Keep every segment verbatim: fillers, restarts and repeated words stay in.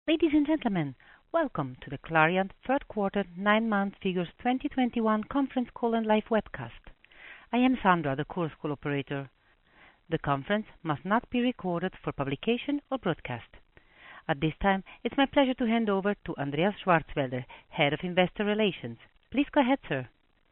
Ladies and gentlemen, welcome to the Clariant third quarter nine-month figures twenty twenty-one conference call and live webcast. I am Sandra, the Chorus Call operator. The conference must not be recorded for publication or broadcast. At this time, it's my pleasure to hand over to Andreas Schwarzwälder, Head of Investor Relations. Please go ahead, sir.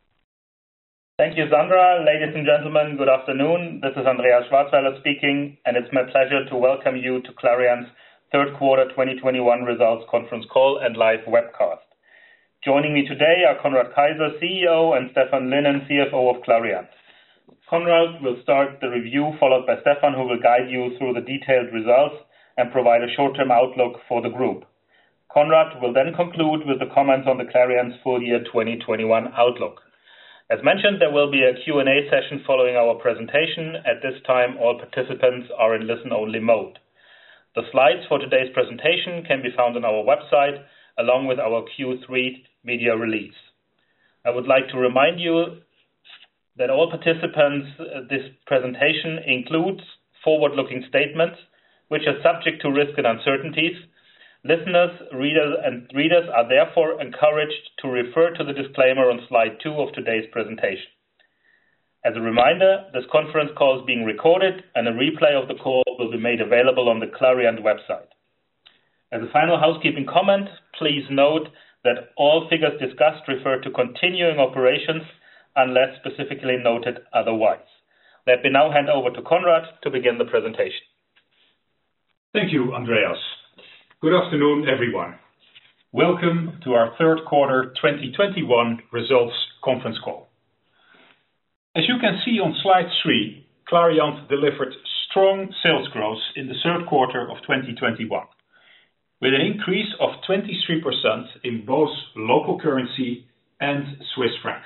Thank you, Sandra. Ladies and gentlemen, good afternoon. This is Andreas Schwarzwälder speaking, and it's my pleasure to welcome you to Clariant's third quarter twenty twenty-one results conference call and live webcast. Joining me today are Conrad Keijzer, C E O, and Stephan Lynen, C F O of Clariant. Conrad will start the review, followed by Stephan, who will guide you through the detailed results and provide a short-term outlook for the group. Conrad will then conclude with the comments on the Clariant's full year twenty twenty-one outlook. As mentioned, there will be a Q and A session following our presentation. At this time, all participants are in listen-only mode. The slides for today's presentation can be found on our website, along with our Q three media release. I would like to remind you that all participants, uh, this presentation includes forward-looking statements, which are subject to risk and uncertainties. Listeners, readers, and readers are therefore encouraged to refer to the disclaimer on slide two of today's presentation. As a reminder, this conference call is being recorded and a replay of the call will be made available on the Clariant website. As a final housekeeping comment, please note that all figures discussed refer to continuing operations unless specifically noted otherwise. Let me now hand over to Conrad to begin the presentation. Thank you, Andreas. Good afternoon, everyone. Welcome to our third quarter twenty twenty-one results conference call. As you can see on slide three, Clariant delivered strong sales growth in the third quarter of twenty twenty-one, with an increase of twenty-three percent in both local currency and Swiss francs.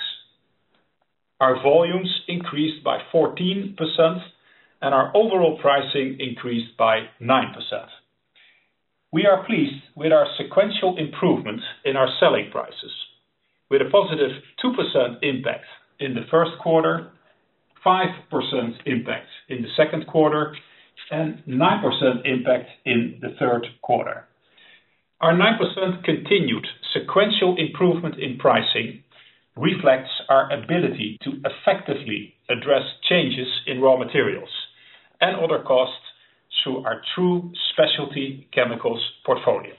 Our volumes increased by fourteen percent and our overall pricing increased by nine percent. We are pleased with our sequential improvement in our selling prices, with a positive two percent impact in the first quarter, five percent impact in the second quarter, and nine percent impact in the third quarter. Our nine percent continued sequential improvement in pricing reflects our ability to effectively address changes in raw materials and other costs through our true specialty chemicals portfolio.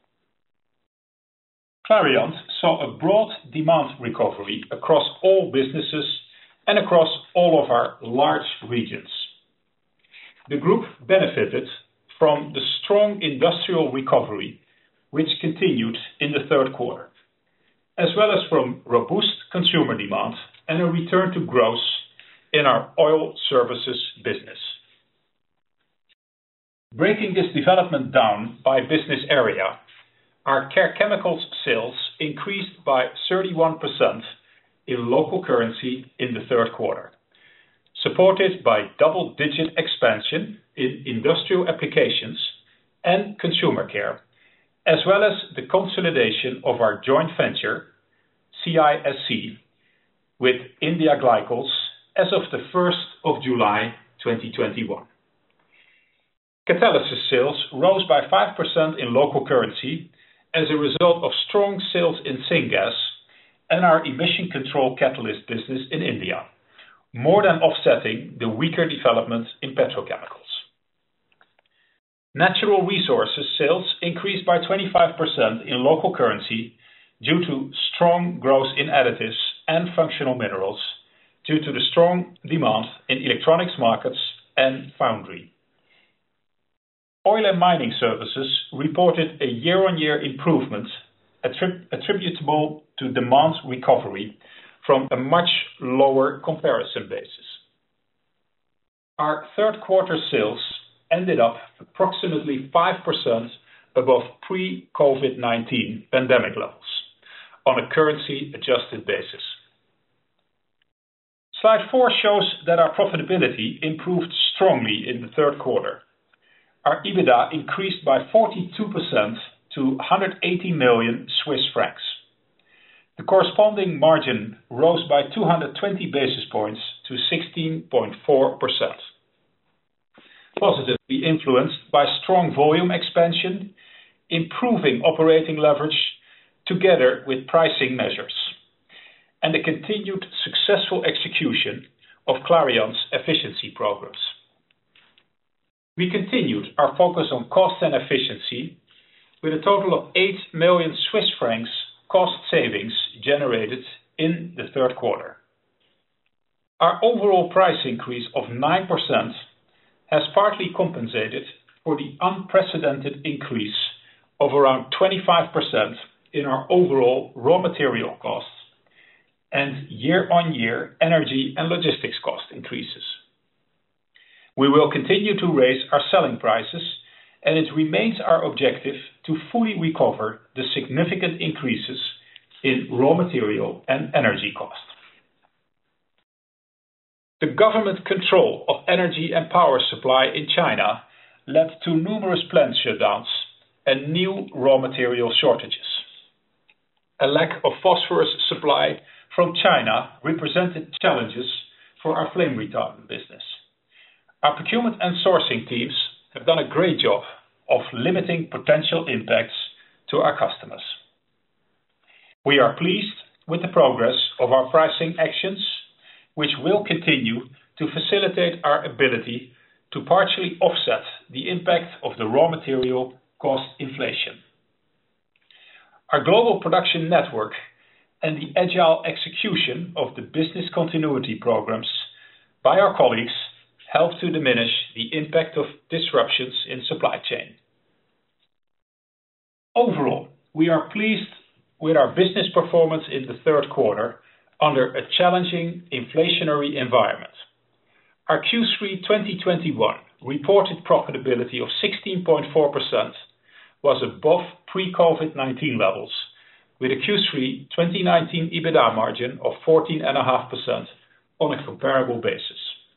Clariant saw a broad demand recovery across all businesses and across all of our large regions. The group benefited from the strong industrial recovery, which continued in the third quarter, as well as from robust consumer demand and a return to growth in our oil services business. Breaking this development down by business area, our Care Chemicals sales increased by thirty-one percent in local currency in the third quarter, supported by double-digit expansion in industrial applications and consumer care, as well as the consolidation of our joint venture, C I S C, with India Glycols as of the first of July twenty twenty-one. Catalysis sales rose by five percent in local currency as a result of strong sales in syngas and our emission control catalyst business in India, more than offsetting the weaker development in petrochemicals. Natural Resources sales increased by twenty-five percent in local currency due to strong growth in additives and functional minerals, due to the strong demand in electronics markets and foundry. Oil and Mining Services reported a year-on-year improvement attrib- attributable to demand recovery from a much lower comparison basis. Our third quarter sales ended up approximately five percent above pre-COVID nineteen pandemic levels on a currency-adjusted basis. Slide four shows that our profitability improved strongly in the third quarter. Our EBITDA increased by forty-two percent to one hundred eighty million Swiss francs. The corresponding margin rose by two hundred twenty basis points to sixteen point four percent. Positively influenced by strong volume expansion, improving operating leverage together with pricing measures, and the continued successful execution of Clariant's efficiency programs. We continued our focus on cost and efficiency with a total of eight million Swiss francs cost savings generated in the third quarter. Our overall price increase of nine percent has partly compensated for the unprecedented increase of around twenty-five percent in our overall raw material costs and year-on-year energy and logistics cost increases. We will continue to raise our selling prices, and it remains our objective to fully recover the significant increases in raw material and energy costs. The government control of energy and power supply in China led to numerous plant shutdowns and new raw material shortages. A lack of phosphorus supply from China represented challenges for our flame retardant business. Our procurement and sourcing teams have done a great job of limiting potential impacts to our customers. We are pleased with the progress of our pricing actions, which will continue to facilitate our ability to partially offset the impact of the raw material cost inflation. Our global production network and the agile execution of the business continuity programs by our colleagues help to diminish the impact of disruptions in supply chain. Overall, we are pleased with our business performance in the third quarter under a challenging inflationary environment. Our Q three twenty twenty-one reported profitability of sixteen point four percent was above pre-COVID nineteen levels, with a Q three twenty nineteen EBITDA margin of fourteen point five percent on a comparable basis.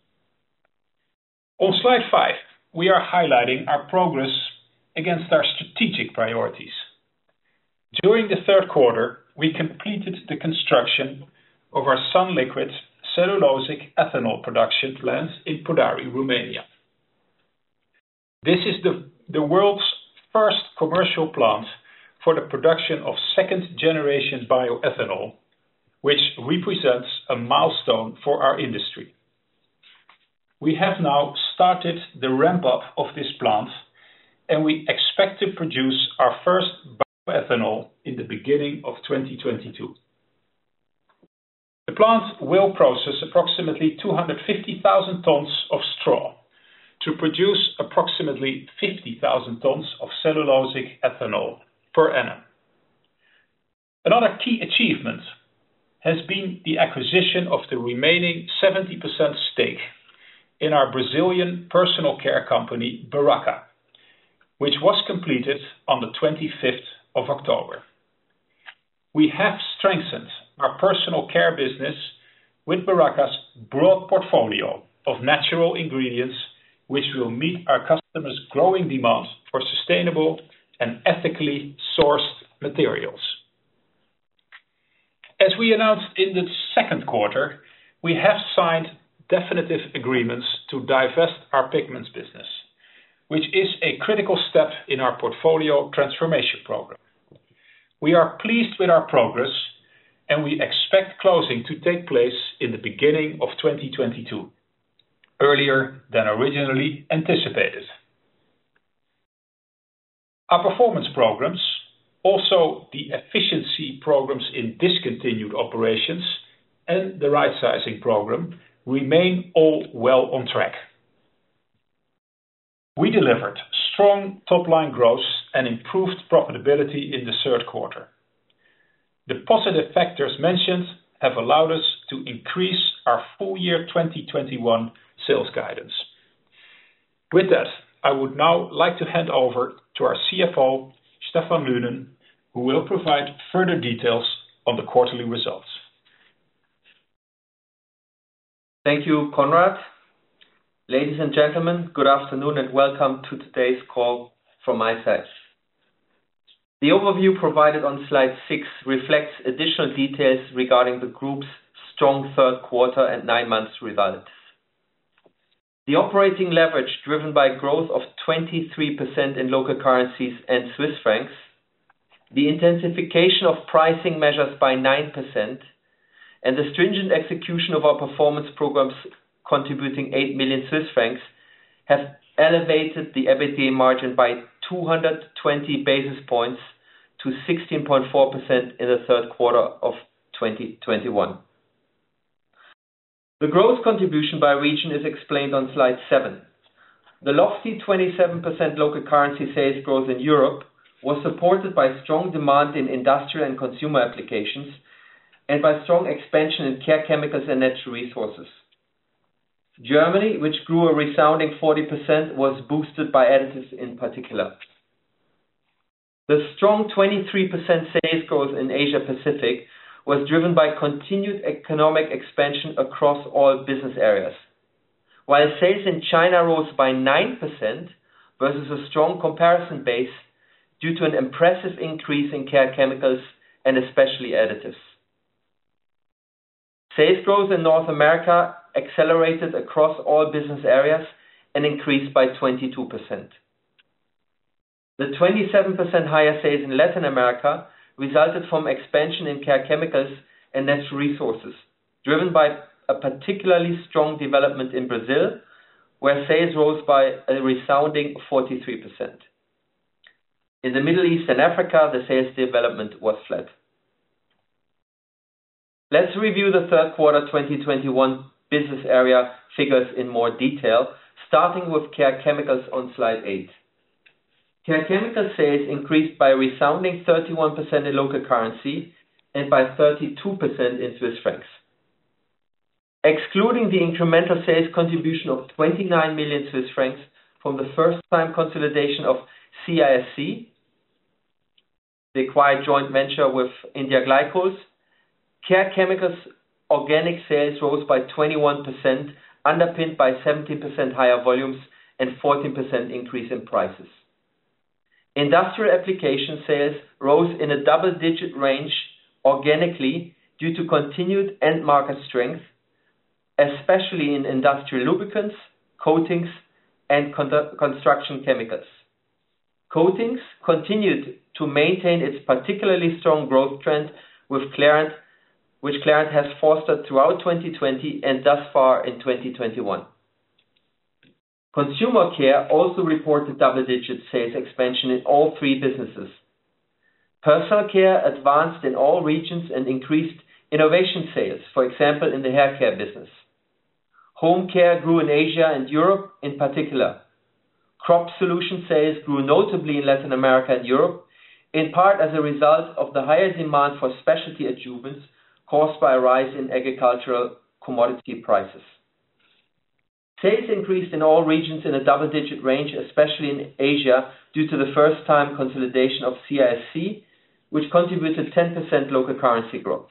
On slide five, we are highlighting our progress against our strategic priorities. During the third quarter, we completed the construction of our sunliquid cellulosic ethanol production plant in Podari, Romania. This is the, the world's first commercial plant for the production of second-generation bioethanol, which represents a milestone for our industry. We have now started the ramp-up of this plant, and we expect to produce our first bioethanol in the beginning of twenty twenty-two. The plant will process approximately two hundred fifty thousand tons of straw to produce approximately fifty thousand tons of cellulosic ethanol per annum. Another key achievement has been the acquisition of the remaining seventy percent stake in our Brazilian personal care company, Beraca, which was completed on the twenty-fifth of October. We have strengthened our personal care business with Beraca's broad portfolio of natural ingredients, which will meet our customers' growing demand for sustainable and ethically sourced materials. As we announced in the second quarter, we have signed definitive agreements to divest our pigments business, which is a critical step in our portfolio transformation program. We are pleased with our progress, and we expect closing to take place in the beginning of twenty twenty-two, earlier than originally anticipated. Our performance programs, also the efficiency programs in discontinued operations and the right-sizing program, remain all well on track. We delivered strong top-line growth and improved profitability in the third quarter. The positive factors mentioned have allowed us to increase our full year twenty twenty-one sales guidance. With that, I would now like to hand over to our C F O, Stephan Lynen, who will provide further details on the quarterly results. Thank you, Conrad. Ladies and gentlemen, good afternoon and welcome to today's call from my side. The overview provided on slide six reflects additional details regarding the group's strong third quarter and nine months results. The operating leverage driven by growth of twenty-three percent in local currencies and Swiss francs, the intensification of pricing measures by nine percent, and the stringent execution of our performance programs contributing eight million Swiss francs have elevated the EBITDA margin by two hundred twenty basis points to sixteen point four percent in the third quarter of twenty twenty-one. The growth contribution by region is explained on slide seven. The lofty twenty-seven percent local currency sales growth in Europe was supported by strong demand in industrial and consumer applications and by strong expansion in care chemicals and natural resources. Germany, which grew a resounding forty percent, was boosted by additives in particular. The strong twenty-three percent sales growth in Asia Pacific was driven by continued economic expansion across all business areas, while sales in China rose by nine percent versus a strong comparison base due to an impressive increase in care chemicals and especially additives. Sales growth in North America accelerated across all business areas and increased by twenty-two percent. The twenty-seven percent higher sales in Latin America resulted from expansion in care chemicals and natural resources, driven by a particularly strong development in Brazil, where sales rose by a resounding forty-three percent. In the Middle East and Africa, the sales development was flat. Let's review the third quarter twenty twenty-one business area figures in more detail, starting with care chemicals on slide eight. Care chemical sales increased by a resounding thirty-one percent in local currency and by thirty-two percent in Swiss francs. Excluding the incremental sales contribution of twenty-nine million Swiss francs from the first-time consolidation of C I S C, the acquired joint venture with India Glycols, Care Chemicals organic sales rose by twenty-one percent, underpinned by seventeen percent higher volumes and fourteen percent increase in prices. Industrial application sales rose in a double-digit range organically due to continued end market strength, especially in industrial lubricants, coatings, and con- construction chemicals. Coatings continued to maintain its particularly strong growth trend with Clariant, which Clariant has fostered throughout twenty twenty and thus far in twenty twenty-one. Consumer care also reported double-digit sales expansion in all three businesses. Personal care advanced in all regions and increased innovation sales, for example in the hair care business. Home care grew in Asia and Europe in particular. Crop solution sales grew notably in Latin America and Europe, in part as a result of the higher demand for specialty adjuvants caused by a rise in agricultural commodity prices. Sales increased in all regions in a double-digit range, especially in Asia, due to the first-time consolidation of C I S C, which contributed ten percent local currency growth.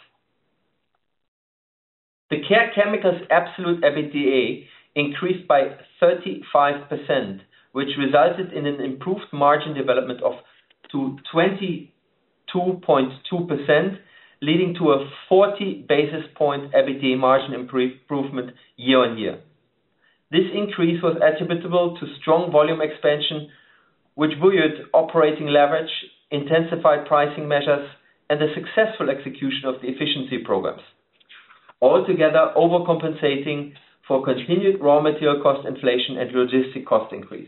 The Care Chemicals absolute EBITDA increased by thirty-five percent, which resulted in an improved margin development of to twenty-two point two percent, leading to a forty basis point EBITDA margin improvement year on year. This increase was attributable to strong volume expansion, which buoyed operating leverage, intensified pricing measures, and the successful execution of the efficiency programs, altogether overcompensating for continued raw material cost inflation and logistic cost increase.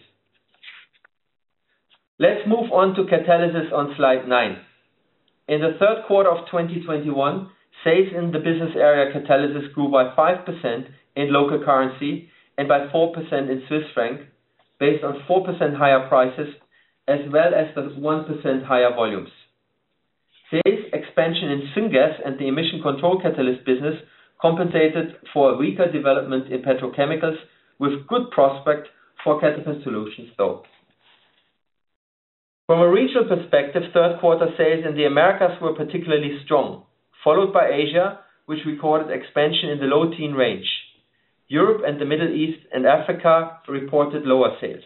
Let's move on to Catalysis on slide nine. In the third quarter of twenty twenty-one, sales in the business area Catalysis grew by five percent in local currency and by four percent in Swiss franc, based on four percent higher prices as well as the one percent higher volumes. Sales expansion in syngas and the emission control catalyst business compensated for a weaker development in petrochemicals, with good prospect for Catalyst Solutions though. From a regional perspective, third quarter sales in the Americas were particularly strong, followed by Asia, which recorded expansion in the low teen range. Europe and the Middle East and Africa reported lower sales.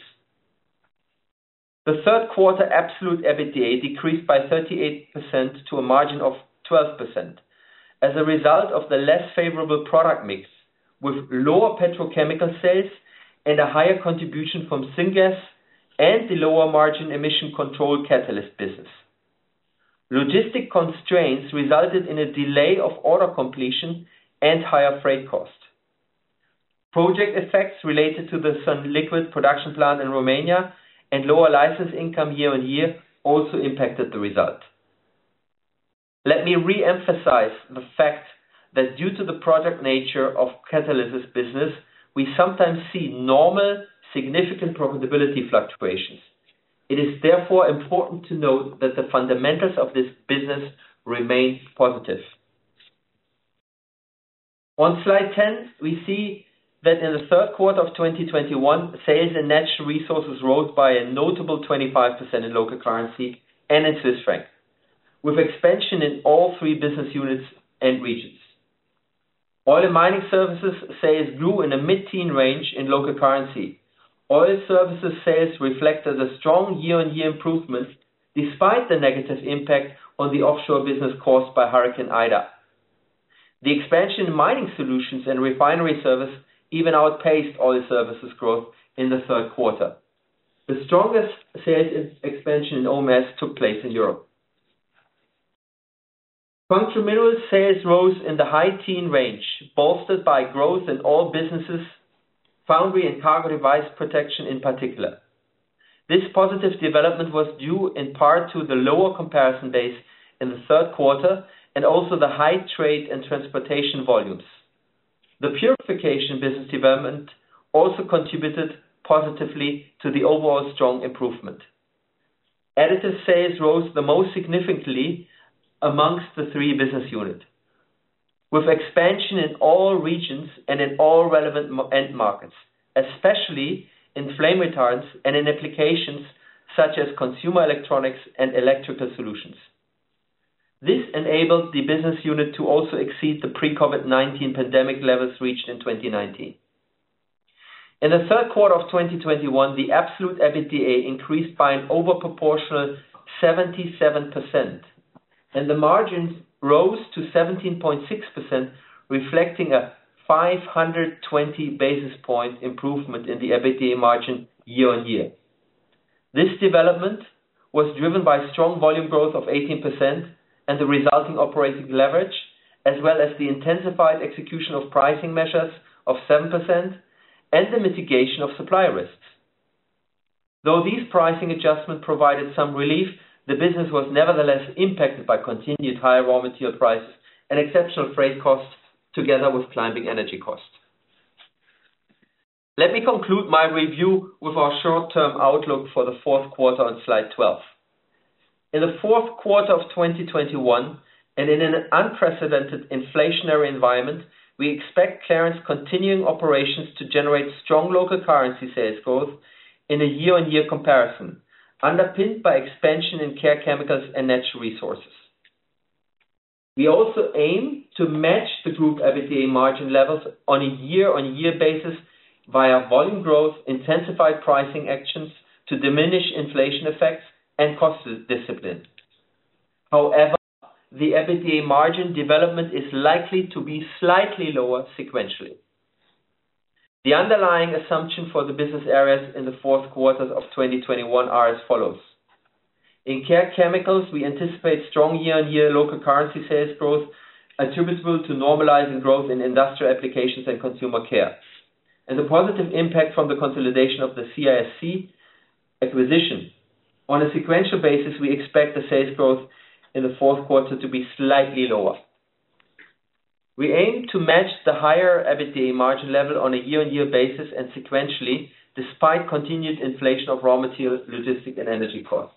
The third quarter absolute EBITDA decreased by thirty-eight percent to a margin of twelve percent as a result of the less favorable product mix, with lower petrochemical sales and a higher contribution from syngas and the lower margin emission control catalyst business. Logistic constraints resulted in a delay of order completion and higher freight cost. Project effects related to the sunliquid production plant in Romania and lower license income year-on-year also impacted the result. Let me re-emphasize the fact that due to the project nature of catalysis business, we sometimes see normal, significant profitability fluctuations. It is therefore important to note that the fundamentals of this business remain positive. On slide ten, we see that in the third quarter of twenty twenty-one, sales in natural resources rose by a notable twenty-five percent in local currency and in Swiss franc, with expansion in all three business units and regions. Oil and mining services sales grew in a mid-teen range in local currency. Oil services sales reflected a strong year-on-year improvement despite the negative impact on the offshore business caused by Hurricane Ida. The expansion in mining solutions and refinery service even outpaced oil services growth in the third quarter. The strongest sales expansion in O M S took place in Europe. Functional minerals sales rose in the high teen range, bolstered by growth in all businesses, foundry and cargo device protection in particular. This positive development was due in part to the lower comparison base in the third quarter and also the high trade and transportation volumes. The purification business development also contributed positively to the overall strong improvement. Additive sales rose the most significantly amongst the three business units, with expansion in all regions and in all relevant end markets, especially in flame retardants and in applications such as consumer electronics and electrical solutions. This enabled the business unit to also exceed the pre-COVID nineteen pandemic levels reached in twenty nineteen. In the third quarter of twenty twenty-one, the absolute EBITDA increased by an overproportional seventy-seven percent, and the margins rose to seventeen point six percent, reflecting a five hundred twenty basis point improvement in the EBITDA margin year-on-year. This development was driven by strong volume growth of eighteen percent and the resulting operating leverage, as well as the intensified execution of pricing measures of seven percent and the mitigation of supply risks. Though these pricing adjustments provided some relief, the business was nevertheless impacted by continued high raw material prices and exceptional freight costs together with climbing energy costs. Let me conclude my review with our short-term outlook for the fourth quarter on slide twelve. In the fourth quarter of twenty twenty-one, and in an unprecedented inflationary environment, we expect Clariant's continuing operations to generate strong local currency sales growth in a year-on-year comparison, underpinned by expansion in Care Chemicals and Natural Resources. We also aim to match the group EBITDA margin levels on a year-on-year basis via volume growth, intensified pricing actions to diminish inflation effects, and cost discipline. However, the EBITDA margin development is likely to be slightly lower sequentially. The underlying assumption for the business areas in the fourth quarter of twenty twenty-one are as follows. In Care Chemicals, we anticipate strong year-on-year local currency sales growth attributable to normalizing growth in industrial applications and consumer care, and the positive impact from the consolidation of the C I S C acquisition. On a sequential basis, we expect the sales growth in the fourth quarter to be slightly lower. We aim to match the higher EBITDA margin level on a year-on-year basis and sequentially, despite continued inflation of raw materials, logistics, and energy costs.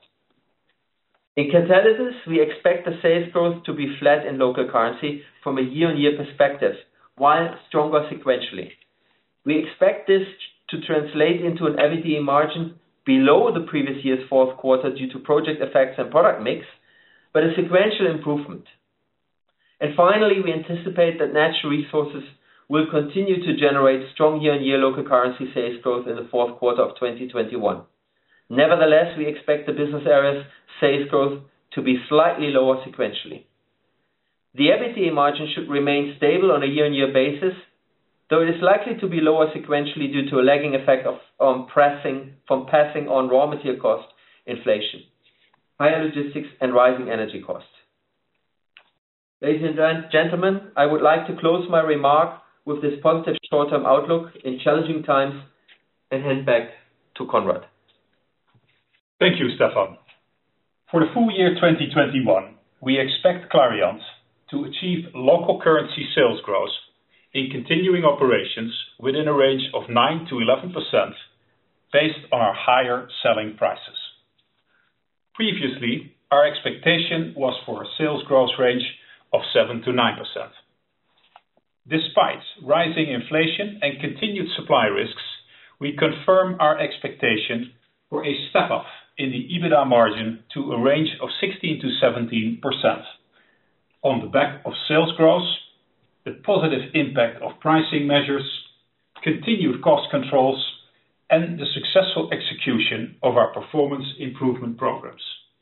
In Catalysis, we expect the sales growth to be flat in local currency from a year-on-year perspective, while stronger sequentially. We expect this to translate into an EBITDA margin below the previous year's fourth quarter due to project effects and product mix, but a sequential improvement. And finally, we anticipate that Natural Resources will continue to generate strong year-on-year local currency sales growth in the fourth quarter of twenty twenty-one. Nevertheless, we expect the business area's sales growth to be slightly lower sequentially. The EBITDA margin should remain stable on a year-on-year basis. though it is likely to be lower sequentially due to a lagging effect of um, pressing, from passing on raw material cost inflation, higher logistics, and rising energy costs. Ladies and gentlemen, I would like to close my remark with this positive short-term outlook in challenging times and hand back to Konrad. Thank you, Stefan. For the full year twenty twenty-one, we expect Clariant to achieve local currency sales growth in continuing operations within a range of nine to eleven percent based on our higher selling prices. Previously, our expectation was for a sales growth range of seven to nine percent. Despite rising inflation and continued supply risks, we confirm our expectation for a step up in the EBITDA margin to a range of sixteen to seventeen percent on the back of sales growth, the positive impact of pricing measures, continued cost controls, and the successful execution of our performance improvement programs.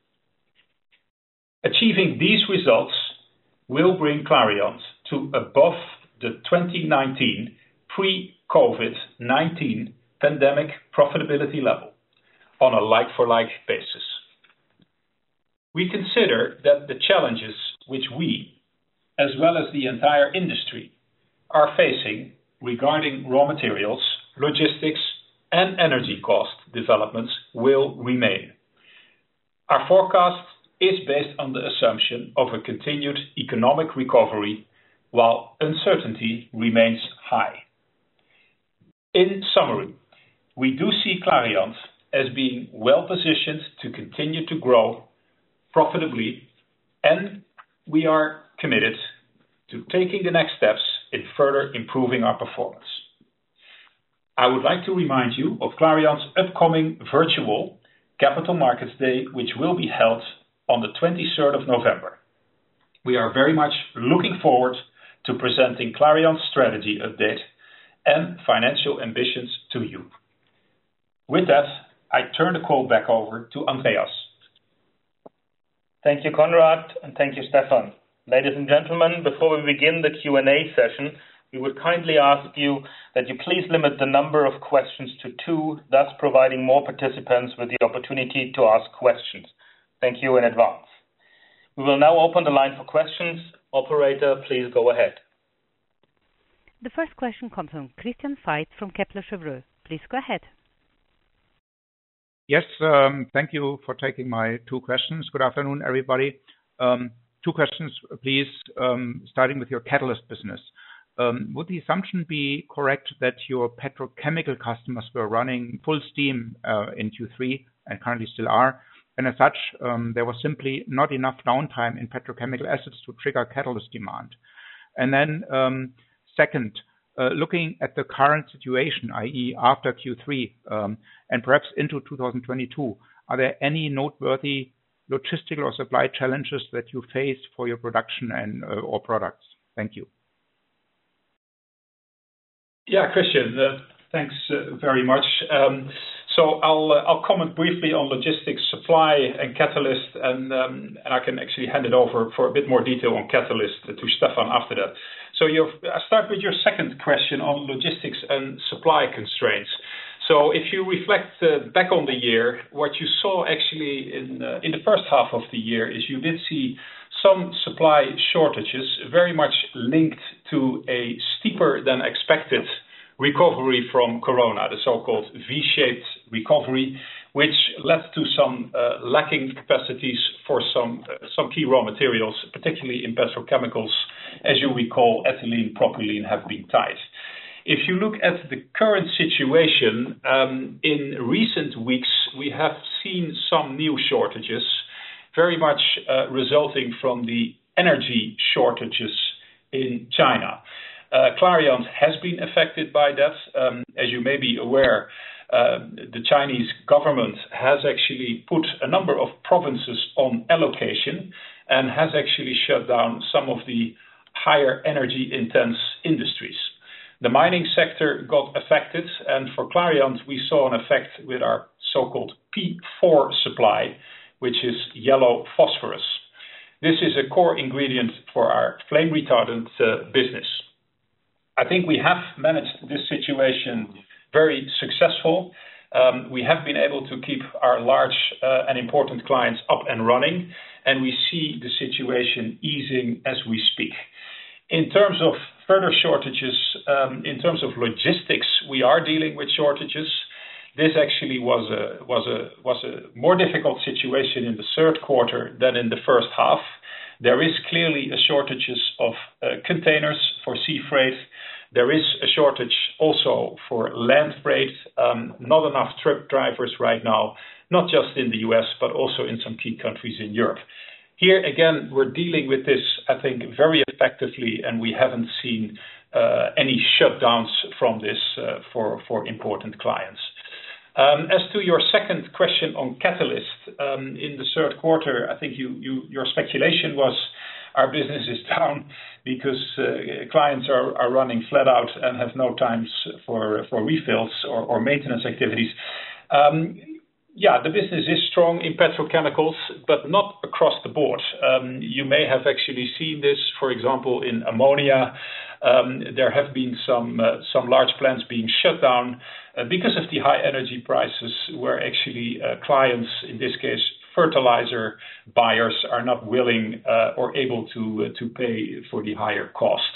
Achieving these results will bring Clariant to above the twenty nineteen pre-COVID nineteen pandemic profitability level on a like-for-like basis. We consider that the challenges which we, as well as the entire industry, are facing regarding raw materials, logistics, and energy cost developments will remain. Our forecast is based on the assumption of a continued economic recovery while uncertainty remains high. In summary, we do see Clariant as being well positioned to continue to grow profitably, and we are committed to taking the next steps in further improving our performance. I would like to remind you of Clariant's upcoming virtual Capital Markets Day, which will be held on the twenty-third of November. We are very much looking forward to presenting Clariant's strategy update and financial ambitions to you. With that, I turn the call back over to Andreas. Thank you, Konrad, and thank you, Stefan. Ladies and gentlemen, before we begin the Q and A session, we would kindly ask you that you please limit the number of questions to two, thus providing more participants with the opportunity to ask questions. Thank you in advance. We will now open the line for questions. Operator, please go ahead. The first question comes from Christian Faitz from Kepler Cheuvreux. Please go ahead. Yes, um, thank you for taking my two questions. Good afternoon, everybody. Um, two questions, please, um, starting with your catalyst business. Um, would the assumption be correct that your petrochemical customers were running full steam uh, in Q three and currently still are? And as such, um, there was simply not enough downtime in petrochemical assets to trigger catalyst demand. And then um, second, uh, looking at the current situation, that is after Q three um, and perhaps into two thousand twenty-two, are there any noteworthy logistical or supply challenges that you face for your production and uh, or products? Thank you. Yeah, Christian, uh, thanks uh, very much. Um, so I'll uh, I'll comment briefly on logistics, supply, and catalyst, and um, and I can actually hand it over for a bit more detail on catalyst to Stefan after that. So you're, I'll start with your second question on logistics and supply constraints. So if you reflect uh, back on the year, what you saw actually in uh, in the first half of the year is you did see some supply shortages, very much linked to a steeper than expected recovery from Corona, the so-called V-shaped recovery, which led to some uh, lacking capacities for some uh, some key raw materials, particularly in petrochemicals. As you recall, ethylene, propylene have been tight. If you look at the current situation, um, in recent weeks, we have seen some new shortages, very much uh, resulting from the energy shortages in China. Uh, Clariant has been affected by that. Um, as you may be aware, uh, the Chinese government has actually put a number of provinces on allocation and has actually shut down some of the higher energy intense industries. The mining sector got affected, and for Clariant, we saw an effect with our so-called P four supply, which is yellow phosphorus. This is a core ingredient for our flame retardant uh, business. I think we have managed this situation very successful. Um, we have been able to keep our large uh, and important clients up and running, and we see the situation easing as we speak. In terms of further shortages, um, in terms of logistics, we are dealing with shortages. This actually was a was a was a more difficult situation in the third quarter than in the first half. There is clearly a shortages of uh, containers for sea freight. There is a shortage also for land freight. Um, not enough truck drivers right now, not just in the U S, but also in some key countries in Europe. Here again, we're dealing with this, I think, very effectively, and we haven't seen uh, any shutdowns from this uh, for, for important clients. Um, as to your second question on Catalyst, um, in the third quarter, I think you, you, your speculation was our business is down because uh, clients are, are running flat out and have no times for, for refills or, or maintenance activities. Um, Yeah, the business is strong in petrochemicals, but not across the board. Um, you may have actually seen this, for example, in ammonia. Um, there have been some uh, some large plants being shut down uh, because of the high energy prices, where actually uh, clients, in this case fertilizer buyers, are not willing uh, or able to uh, to pay for the higher cost.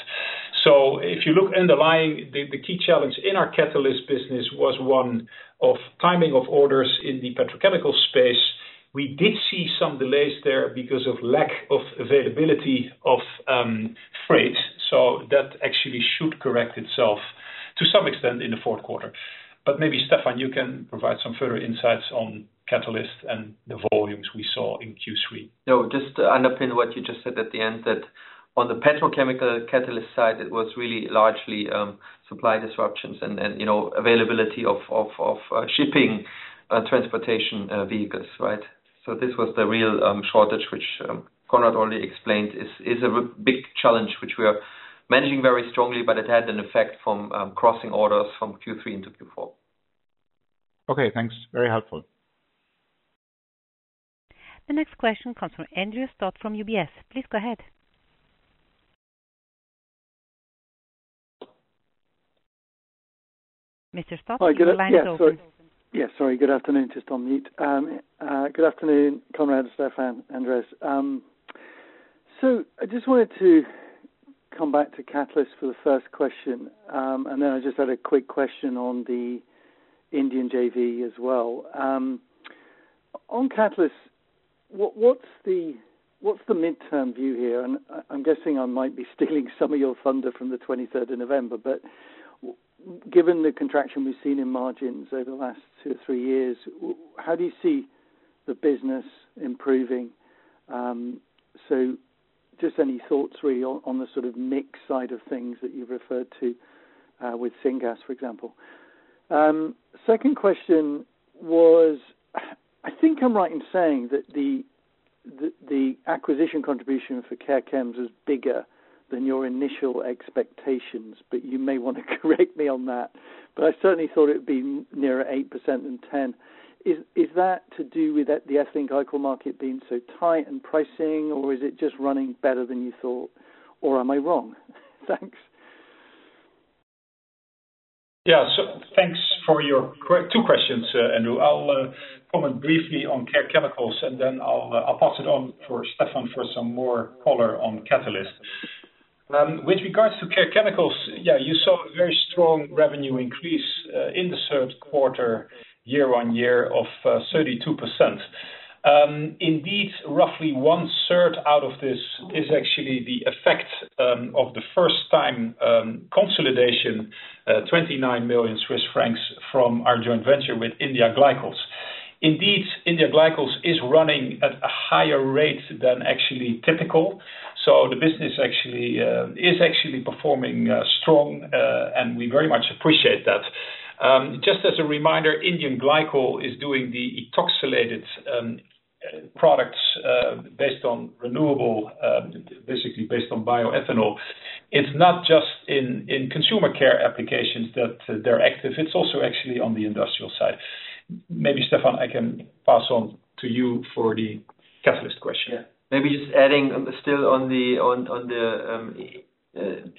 So if you look underlying, the, the key challenge in our catalyst business was one of timing of orders in the petrochemical space. We did see some delays there because of lack of availability of um, freight. So that actually should correct itself to some extent in the fourth quarter. But maybe, Stefan, you can provide some further insights on Catalyst and the volumes we saw in Q three. No, just to underpin what you just said at the end, that on the petrochemical catalyst side, it was really largely um, supply disruptions and, and you know availability of of, of uh, shipping, uh, transportation uh, vehicles, right? So this was the real um, shortage, which um, Konrad already explained, is is a big challenge which we are managing very strongly, but it had an effect from um, crossing orders from Q three into Q four. Okay, thanks. Very helpful. The next question comes from Andrew Stott from U B S. Please go ahead. Mister Stott, Hi, good, your line yeah, is open. Sorry. Yeah, sorry. Good afternoon. Just on mute. Um, uh, good afternoon, Konrad, Stefan, Andreas. Um, so I just wanted to come back to Catalyst for the first question, um, and then I just had a quick question on the Indian J V as well. Um, on Catalyst, what, what's the what's the midterm view here? And I'm guessing I might be stealing some of your thunder from the twenty-third of November, but given the contraction we've seen in margins over the last two or three years, how do you see the business improving? Um, so just any thoughts really on, on the sort of mix side of things that you've referred to uh, with Syngas, for example. Um, second question was, I think I'm right in saying that the the, the acquisition contribution for Care Chems was bigger than your initial expectations, but you may want to correct me on that. But I certainly thought it would be nearer eight percent than ten. Is is that to do with the ethylene glycol market being so tight and pricing, or is it just running better than you thought? Or am I wrong? Thanks. Yeah, so thanks for your two questions, uh, Andrew. I'll uh, comment briefly on Care Chemicals, and then I'll uh, I'll pass it on for Stefan for some more color on Catalyst. Um, with regards to Care Chemicals, yeah, you saw a very strong revenue increase uh, in the third quarter, year on year, of uh, thirty-two percent. Um, indeed, roughly one third out of this is actually the effect um, of the first time um, consolidation, uh, twenty-nine million Swiss francs from our joint venture with India Glycols. Indeed, India Glycols is running at a higher rate than actually typical. So the business actually uh, is actually performing uh, strong, uh, and we very much appreciate that. Um, just as a reminder, Indian Glycol is doing the ethoxylated um, products uh, based on renewable, uh, basically based on bioethanol. It's not just in, in consumer care applications that uh, they're active, it's also actually on the industrial side. Maybe, Stefan, I can pass on to you for the Catalyst question. Yeah. Maybe just adding um, still on the on on the um, uh,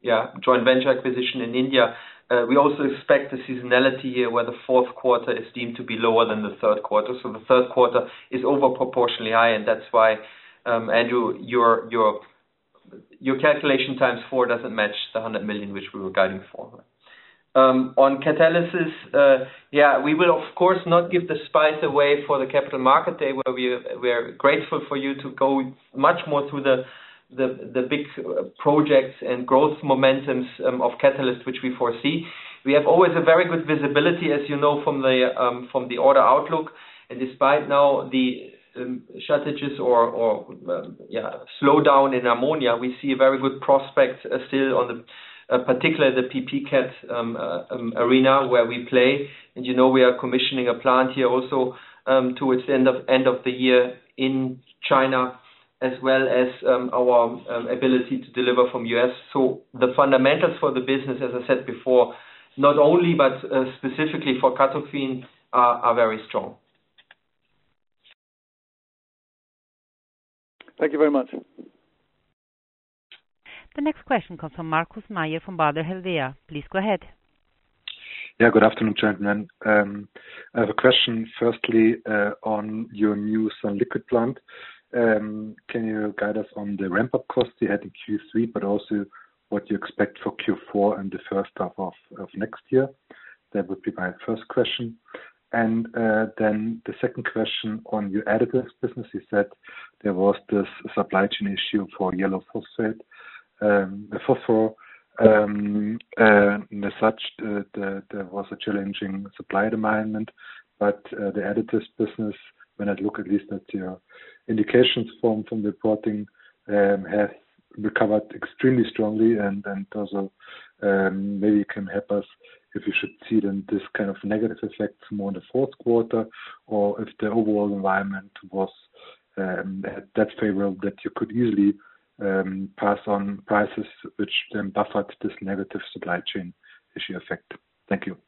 yeah, joint venture acquisition in India. Uh, we also expect a seasonality here where the fourth quarter is deemed to be lower than the third quarter. So the third quarter is over proportionally high, and that's why, um, Andrew, your your your calculation times four doesn't match the one hundred million which we were guiding for. Um, on catalysis, uh, yeah, we will of course not give the spice away for the Capital Market Day, where we we are grateful for you to go much more through the the the big projects and growth momentums um, of Catalyst which we foresee. We have always a very good visibility, as you know, from the um, from the order outlook, and despite now the um, shortages or or um, yeah slowdown in ammonia, we see a very good prospect uh, still on the Uh, particularly the P P C A T um, uh, um, arena where we play. And you know we are commissioning a plant here also um, towards the end of end of the year in China, as well as um, our um, ability to deliver from U S. So the fundamentals for the business, as I said before, not only but uh, specifically for Catalysis are, are very strong. Thank you very much. The next question comes from Markus Mayer from Baader Helvea. Please go ahead. Yeah, good afternoon, gentlemen. Um, I have a question, firstly, uh, on your new sunliquid plant. Um, can you guide us on the ramp-up costs you had in Q three, but also what you expect for Q four and the first half of, of next year? That would be my first question. And uh, then the second question on your additives business. You said there was this supply chain issue for yellow phosphate. Um, the phosphor, um, uh, as such, uh, the, there was a challenging supply environment, but uh, the additives business, when I look at least at your indications from from the reporting, um, has recovered extremely strongly, and and also um, maybe you can help us if you should see then this kind of negative effects more in the fourth quarter, or if the overall environment was um, that favorable that you could easily Um, pass on prices, which then buffered this negative supply chain issue effect. Thank you.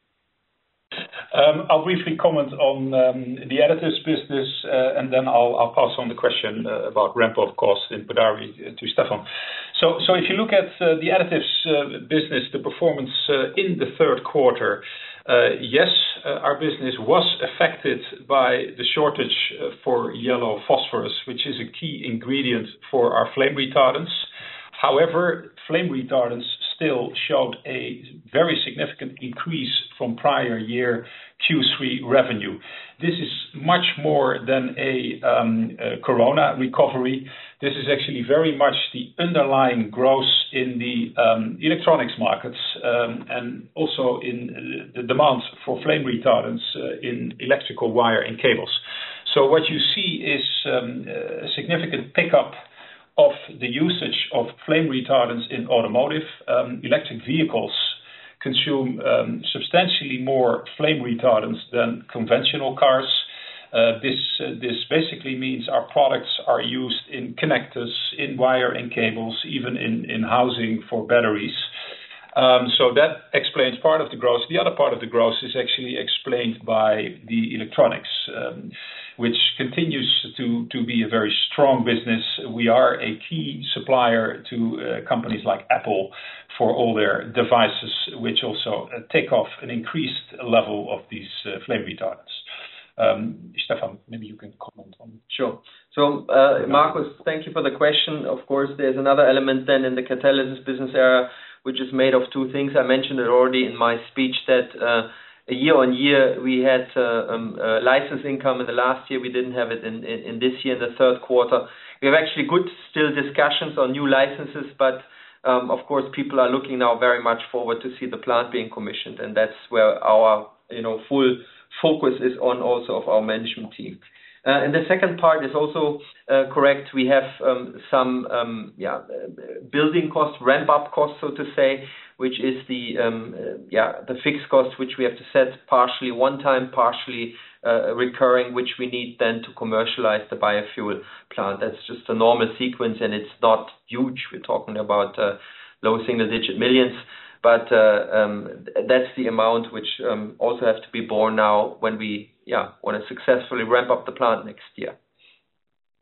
Um, I'll briefly comment on um, the additives business, uh, and then I'll, I'll pass on the question uh, about ramp-up costs in Podari to Stefan. So, so if you look at uh, the additives uh, business, the performance uh, in the third quarter, uh, yes, uh, our business was affected by the shortage uh, for yellow phosphorus, which is a key ingredient for our flame retardants. However, flame retardants still showed a very significant increase from prior year Q three revenue. This is much more than a, um, a corona recovery. This is actually very much the underlying growth in the um, electronics markets um, and also in the demand for flame retardants uh, in electrical wire and cables. So what you see is um, a significant pickup of the usage of flame retardants in automotive. Um, electric vehicles consume um, substantially more flame retardants than conventional cars. Uh, this uh, this basically means our products are used in connectors, in wire and cables, even in, in housing for batteries. Um, so that explains part of the growth. The other part of the growth is actually explained by the electronics, um, which continues to, to be a very strong business. We are a key supplier to uh, companies like Apple for all their devices, which also uh, take off an increased level of these uh, flame retardants. Um, Stefan, maybe you can comment on. Sure. So, uh, Markus, thank you for the question. Of course, there's another element then in the catalysis business area, which is made of two things. I mentioned it already in my speech that uh, year on year we had uh, um, uh, license income in the last year. We didn't have it in, in, in this year in the third quarter. We have actually good still discussions on new licenses, but um, of course people are looking now very much forward to see the plant being commissioned, and that's where our you know full focus is on also of our management team. Uh, and the second part is also uh, correct. We have um, some um, yeah, building costs, ramp-up costs, so to say, which is the um, uh, yeah the fixed cost which we have to set partially one time, partially uh, recurring, which we need then to commercialize the biofuel plant. That's just a normal sequence, and it's not huge. We're talking about uh, low single-digit millions. But uh, um, that's the amount which um, also have to be borne now when we yeah want to successfully ramp up the plant next year.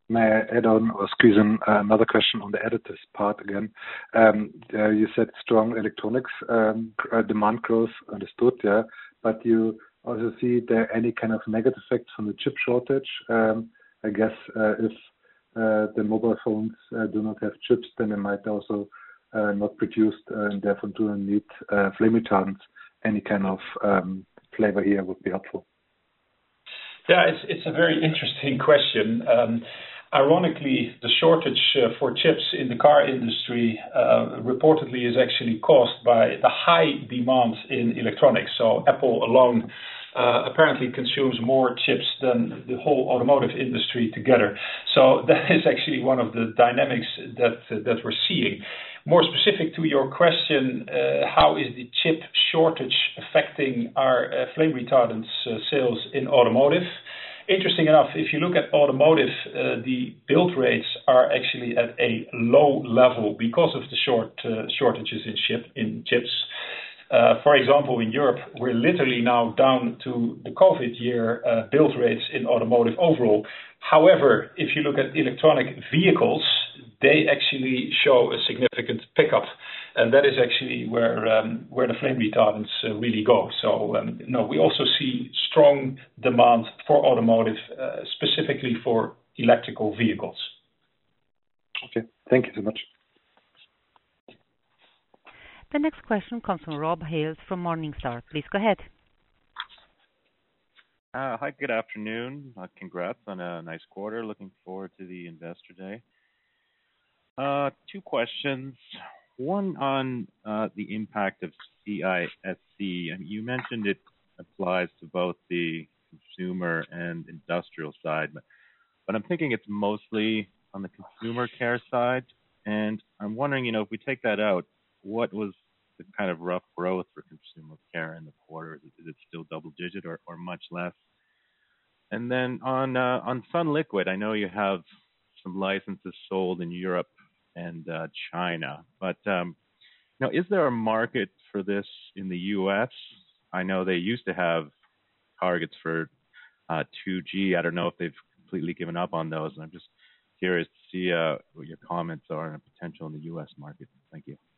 may I add on or squeeze in another question on the additives part again? Um, uh, you said strong electronics um, uh, demand growth, understood, yeah. But you also see there any kind of negative effects from the chip shortage? Um, I guess uh, if uh, the mobile phones uh, do not have chips, then they might also uh, not produce uh, and therefore do not need uh, flame retardants. Any kind of um, flavor here would be helpful. Yeah, it's it's a very interesting question. Um, ironically, the shortage uh, for chips in the car industry uh, reportedly is actually caused by the high demand in electronics. So Apple alone uh, apparently consumes more chips than the whole automotive industry together. So that is actually one of the dynamics that uh, that we're seeing. More specific to your question, uh, how is the chip shortage affecting our uh, flame retardants uh, sales in automotive? Interesting enough, if you look at automotive, uh, the build rates are actually at a low level because of the short uh, shortages in chip in chips. Uh, for example, in Europe, we're literally now down to the COVID year uh, build rates in automotive overall. However, if you look at electronic vehicles, they actually show a significant pickup, and that is actually where um, where the flame retardants uh, really go. So, um, no, we also see strong demand for automotive, uh, specifically for electrical vehicles. Okay, thank you so much. The next question comes from Rob Hales from Morningstar. Please go ahead. Uh, hi, good afternoon. Uh, congrats on a nice quarter. Looking forward to the Investor Day. Uh, two questions. One on uh, the impact of C I S C. I mean, you mentioned it applies to both the consumer and industrial side, but, but I'm thinking it's mostly on the consumer care side. And I'm wondering, you know, if we take that out, what was the kind of rough growth for consumer care in the quarter? Is it, is it still double digit or, or much less? And then on uh, on sunliquid, I know you have some licenses sold in Europe and uh, China, but um, now is there a market for this in the U S? I know they used to have targets for uh, two G. I don't know if they've completely given up on those, and I'm just curious to see uh, what your comments are on potential in the U S market. Thank you.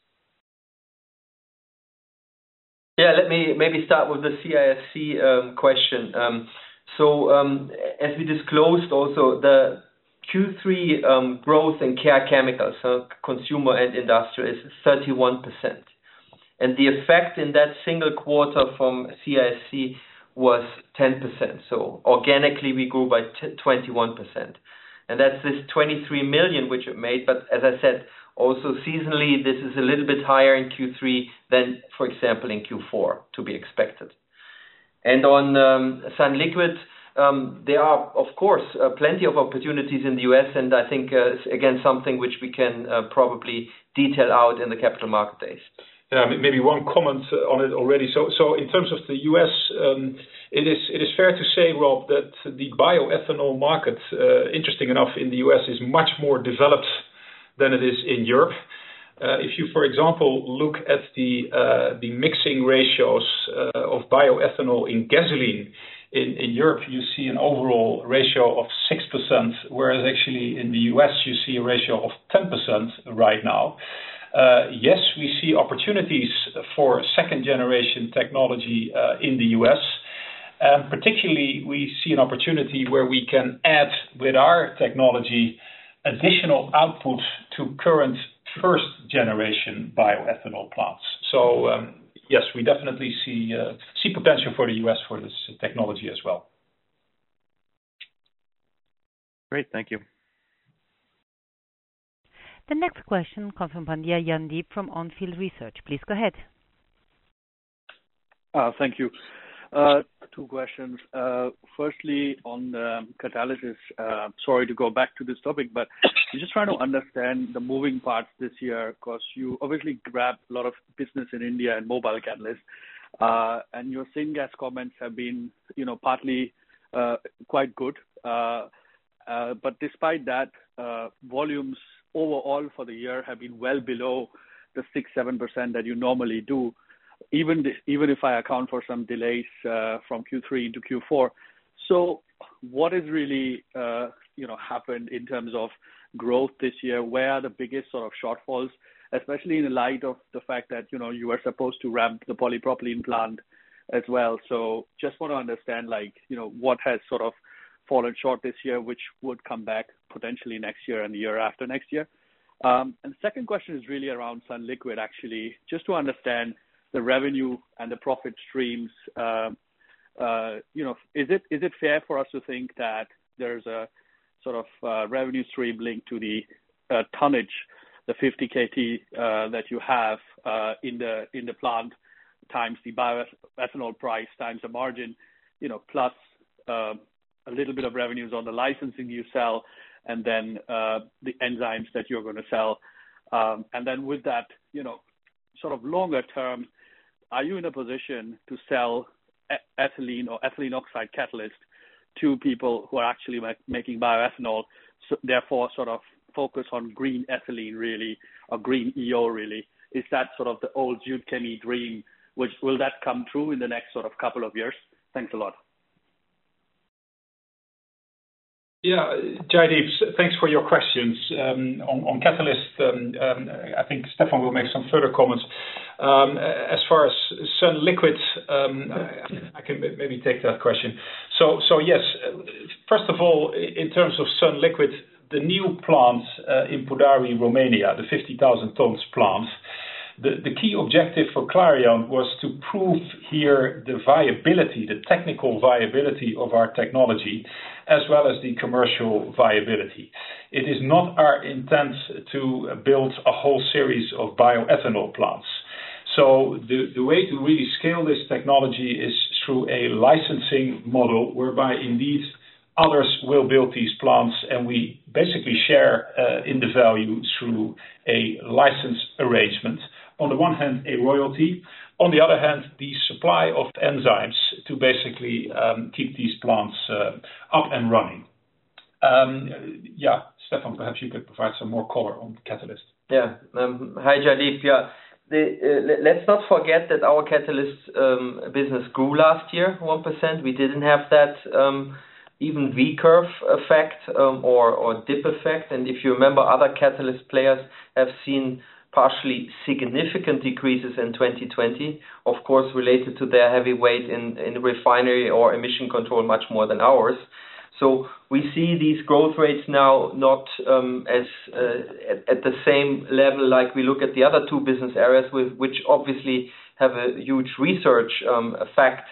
Yeah, let me maybe start with the C I S C um, question. Um, so um, as we disclosed also, the Q three um, growth in Care Chemicals, so consumer and industrial, is thirty-one percent. And the effect in that single quarter from C I S C was ten percent. So organically, we grew by twenty-one percent. And that's this twenty-three million which it made. But as I said, also seasonally, this is a little bit higher in Q three than, for example, in Q four, to be expected. And on um, sunliquid, um, there are, of course, uh, plenty of opportunities in the U S, and I think, uh, again, something which we can uh, probably detail out in the capital market days. Yeah, maybe one comment on it already. So, so in terms of the U S, um, it is it is fair to say, Rob, that the bioethanol market, uh, interesting enough, in the U S is much more developed than it is in Europe. Uh, if you, for example, look at the uh, the mixing ratios uh, of bioethanol in gasoline in, in Europe, you see an overall ratio of six percent, whereas actually in the U S you see a ratio of ten percent right now. Uh, yes, we see opportunities for second generation technology uh, in the U S. Um, particularly, we see an opportunity where we can add with our technology additional output to current first generation bioethanol plants. So um, yes, we definitely see uh, see potential for the U S for this technology as well. Great, thank you. The next question comes from Pandya Yandeep from On Field Research. Please go ahead. Uh, thank you. Uh, two questions. Uh, firstly, on um, catalysis, uh, sorry to go back to this topic, but I'm just trying to understand the moving parts this year, because you obviously grabbed a lot of business in India and mobile catalysts, uh, and your syngas comments have been, you know, partly uh, quite good. Uh, uh, but despite that, uh, volumes overall for the year have been well below the six to seven percent that you normally do, even even if I account for some delays uh, from Q three into Q four. So what is really, uh, you know, happened in terms of growth this year? Where are the biggest sort of shortfalls, especially in the light of the fact that, you know, you were supposed to ramp the polypropylene plant as well. So just want to understand, like, you know, what has sort of fallen short this year, which would come back potentially next year and the year after next year. Um, and the second question is really around sunliquid, actually, just to understand the revenue and the profit streams. Uh, uh, you know, is it is it fair for us to think that there's a sort of uh, revenue stream linked to the uh, tonnage, the fifty kilotons uh, that you have uh, in the in the plant, times the bioethanol price times the margin, you know, plus uh, a little bit of revenues on the licensing you sell, and then uh, the enzymes that you're going to sell, um, and then with that, you know, sort of longer term, are you in a position to sell ethylene or ethylene oxide catalyst to people who are actually make, making bioethanol, so therefore sort of focus on green ethylene really, or green E O really? Is that sort of the old Jude Chemie dream, which will that come true in the next sort of couple of years? Thanks a lot. Yeah, Jaideep, thanks for your questions. Um, on, on Catalyst, um, um, I think Stefan will make some further comments. Um, as far as sunliquid, um, I, I can maybe take that question. So, so yes, first of all, in terms of sunliquid, the new plant uh, in Podari, Romania, the fifty thousand tons plant, The, the key objective for Clariant was to prove here the viability, the technical viability of our technology, as well as the commercial viability. It is not our intent to build a whole series of bioethanol plants. So the, the way to really scale this technology is through a licensing model, whereby indeed others will build these plants, and we basically share uh, in the value through a license arrangement. On the one hand, a royalty. On the other hand, the supply of enzymes to basically um, keep these plants uh, up and running. Um, yeah, Stefan, perhaps you could provide some more color on Catalyst. Yeah. Um, hi, Jaideep. Yeah. The, uh, let's not forget that our Catalyst um, business grew last year one percent. We didn't have that um, even V-curve effect um, or, or dip effect. And if you remember, other Catalyst players have seen partially significant decreases in twenty twenty, of course related to their heavy weight in, in refinery or emission control much more than ours. So we see these growth rates now not um, as uh, at, at the same level like we look at the other two business areas, with, which obviously have a huge research um, effect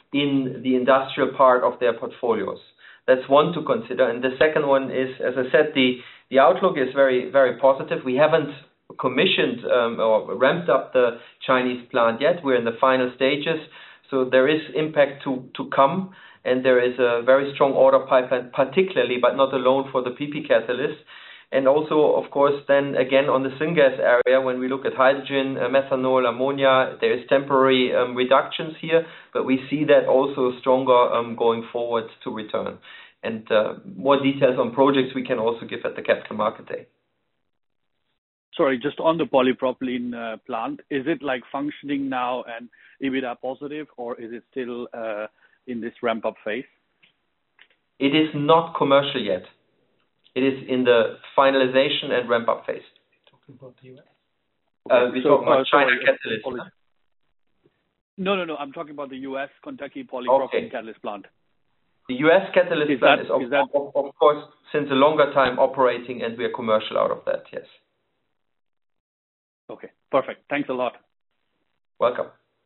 in the industrial part of their portfolios. That's one to consider. And the second one is, as I said, the, the outlook is very, very positive. We haven't commissioned um, or ramped up the Chinese plant yet. We're in the final stages, so there is impact to, to come, and there is a very strong order pipeline, particularly, but not alone, for the P P catalyst. And also, of course, then again on the syngas area, when we look at hydrogen, uh, methanol, ammonia, there is temporary um, reductions here, but we see that also stronger um, going forward to return. And uh, more details on projects we can also give at the Capital Market Day. Sorry, just on the polypropylene uh, plant, is it like functioning now and EBITDA positive, or is it still uh, in this ramp-up phase? It is not commercial yet. It is in the finalization and ramp-up phase. Talking about the U S? Uh, we so, talk about uh, China sorry, catalyst. apologies. No, no, no. I'm talking about the U S Kentucky polypropylene okay. catalyst plant. The U S catalyst is plant that, is, of, is that... of, of course, since a longer time operating, and we are commercial out of that, yes. Okay, perfect. Thanks a lot. Welcome.